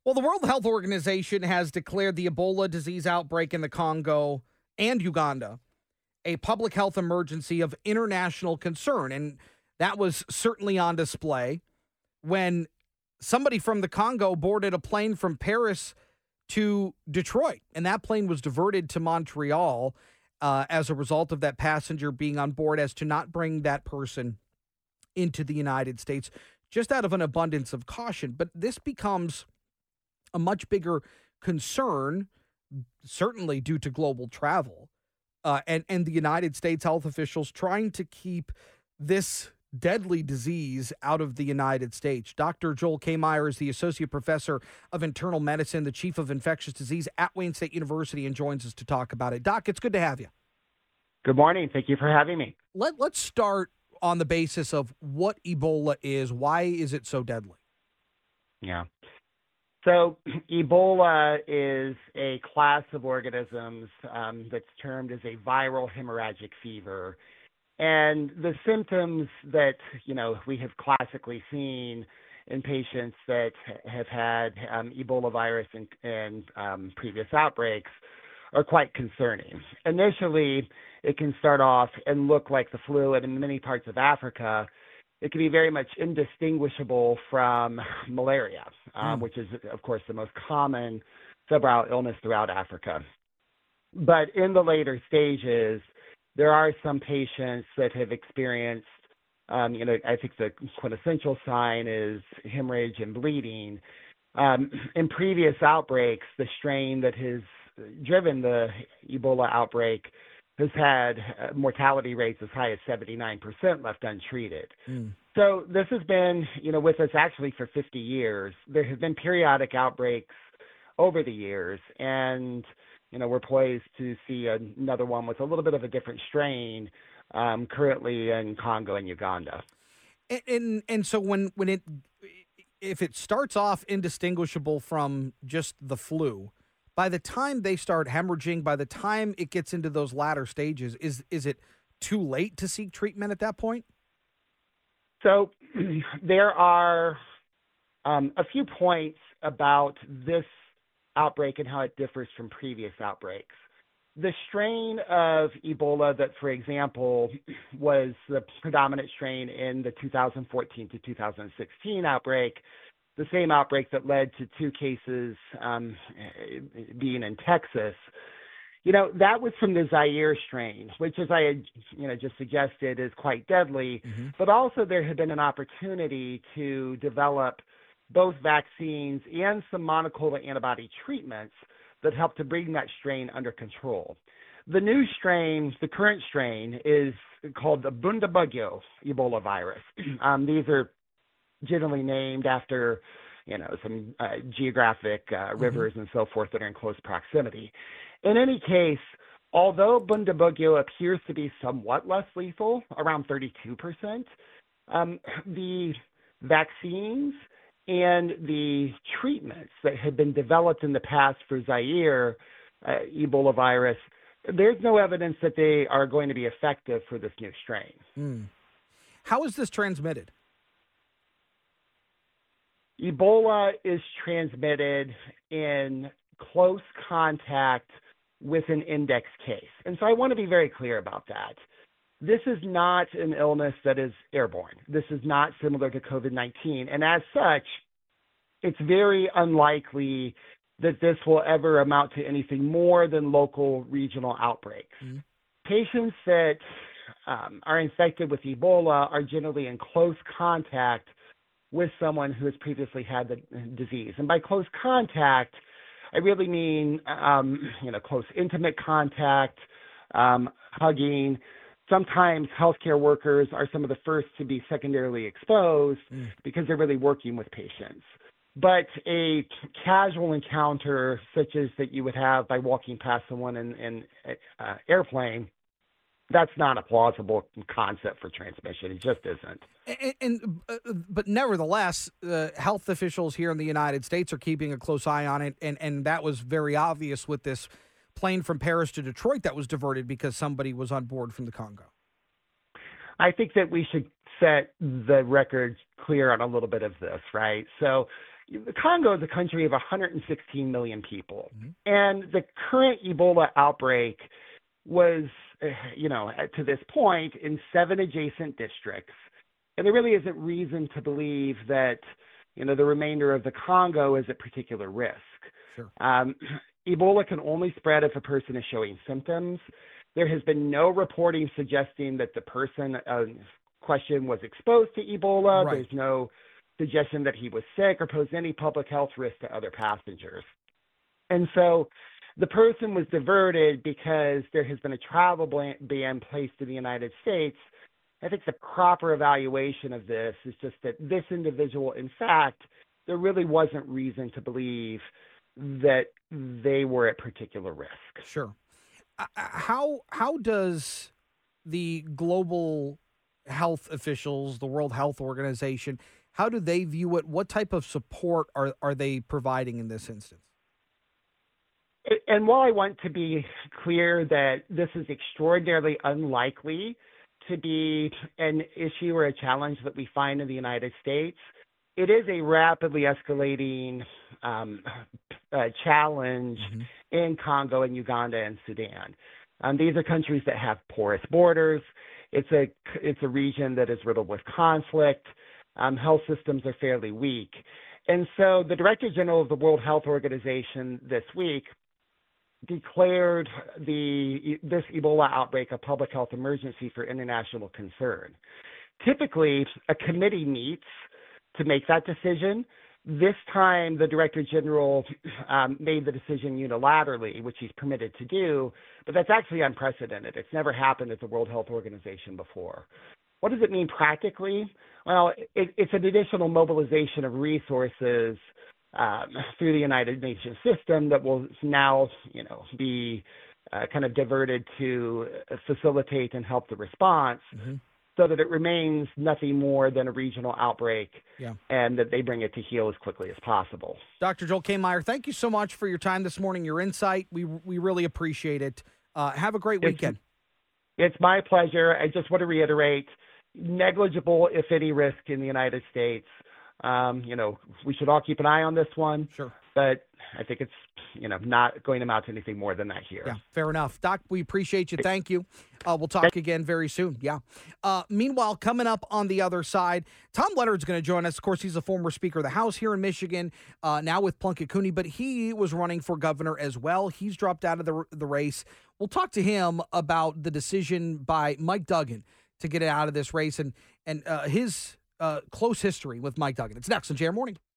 Well, the World Health Organization has declared the Ebola disease outbreak in the Congo and Uganda a public health emergency of international concern. And that was certainly on display when somebody from the Congo boarded a plane from Paris to Detroit. And that plane was diverted to Montreal as a result of that passenger being on board as to not bring that person into the United States, just out of an abundance of caution. But this becomes a much bigger concern, certainly due to global travel and the United States health officials trying to keep this deadly disease out of the United States. Dr. Joel Kehmeyer is the Associate Professor of Internal Medicine, the Chief of Infectious Disease at Wayne State University, and joins us to talk about it. Doc, it's good to have you. Good morning. Thank you for having me. Let's start on the basis of what Ebola is. Why is it so deadly? Yeah. So Ebola is a class of organisms that's termed as a viral hemorrhagic fever. And the symptoms that, we have classically seen in patients that have had Ebola virus in previous outbreaks are quite concerning. Initially, it can start off and look like the flu, and in many parts of Africa, it can be very much indistinguishable from malaria, which is, of course, the most common febrile illness throughout Africa. But in the later stages, there are some patients that have experienced, I think the quintessential sign is hemorrhage and bleeding. In previous outbreaks, the strain that has driven the Ebola outbreak has had mortality rates as high as 79% left untreated. So this has been, with us actually for 50 years. There have been periodic outbreaks over the years, and, we're poised to see another one with a little bit of a different strain currently in Congo and Uganda. And so if it starts off indistinguishable from just the flu, by the time they start hemorrhaging, by the time it gets into those latter stages, is it too late to seek treatment at that point? So there are a few points about this outbreak and how it differs from previous outbreaks. The strain of Ebola that, for example, was the predominant strain in the 2014 to 2016 outbreak, the same outbreak that led to 2 cases being in Texas, that was from the Zaire strain, which, as I had, just suggested, is quite deadly. But also there had been an opportunity to develop both vaccines and some monoclonal antibody treatments that helped to bring that strain under control. The new strain, the current strain, is called the Bundibugyo Ebola virus. These are generally named after, some geographic rivers and so forth that are in close proximity. In any case, although Bundibugyo appears to be somewhat less lethal, around 32%, the vaccines and the treatments that had been developed in the past for Zaire Ebola virus, there's no evidence that they are going to be effective for this new strain. How is this transmitted? Ebola is transmitted in close contact with an index case. And so I want to be very clear about that. This is not an illness that is airborne. This is not similar to COVID-19. And as such, it's very unlikely that this will ever amount to anything more than local regional outbreaks. Patients that are infected with Ebola are generally in close contact with someone who has previously had the disease. And by close contact, I really mean, close intimate contact, hugging. Sometimes healthcare workers are some of the first to be secondarily exposed because they're really working with patients. But a casual encounter, such as that you would have by walking past someone in an airplane, that's not a plausible concept for transmission. It just isn't. But nevertheless, health officials here in the United States are keeping a close eye on it, and that was very obvious with this plane from Paris to Detroit that was diverted because somebody was on board from the Congo. I think that we should set the record clear on a little bit of this, right? So the Congo is a country of 116 million people, Hmm. and the current Ebola outbreak was, to this point, in 7 adjacent districts. And there really isn't reason to believe that, the remainder of the Congo is at particular risk. Sure. Ebola can only spread if a person is showing symptoms. There has been no reporting suggesting that the person question was exposed to Ebola. Right. There's no suggestion that he was sick or posed any public health risk to other passengers. And so the person was diverted because there has been a travel ban placed in the United States. I think the proper evaluation of this is just that this individual, in fact, there really wasn't reason to believe that they were at particular risk. Sure. How does the global health officials, the World Health Organization, how do they view it? What type of support are they providing in this instance? And while I want to be clear that this is extraordinarily unlikely to be an issue or a challenge that we find in the United States, it is a rapidly escalating challenge Hmm. in Congo and Uganda and Sudan. These are countries that have porous borders. It's a region that is riddled with conflict. Health systems are fairly weak. And so the Director General of the World Health Organization this week declared this Ebola outbreak a public health emergency for international concern. Typically, a committee meets to make that decision. This time, the Director General made the decision unilaterally, which he's permitted to do, but that's actually unprecedented. It's never happened at the World Health Organization before. What does it mean practically? Well, it's an additional mobilization of resources through the United Nations system that will now, be kind of diverted to facilitate and help the response, Hmm. so that it remains nothing more than a regional outbreak, Yeah. and that they bring it to heal as quickly as possible. Dr. Joel K. Meyer, thank you so much for your time this morning, your insight. We really appreciate it. Have a great weekend. It's my pleasure. I just want to reiterate, negligible, if any, risk in the United States. We should all keep an eye on this one, Sure. but I think it's, not going to amount to anything more than that here. Yeah, fair enough. Doc, we appreciate you. Thank you. We'll talk again very soon. Yeah. Meanwhile, coming up on the other side, Tom Leonard's going to join us. Of course, he's a former Speaker of the House here in Michigan, now with Plunkett Cooney, but he was running for governor as well. He's dropped out of the race. We'll talk to him about the decision by Mike Duggan to get out of this race and his close history with Mike Duggan. It's next on JR Morning.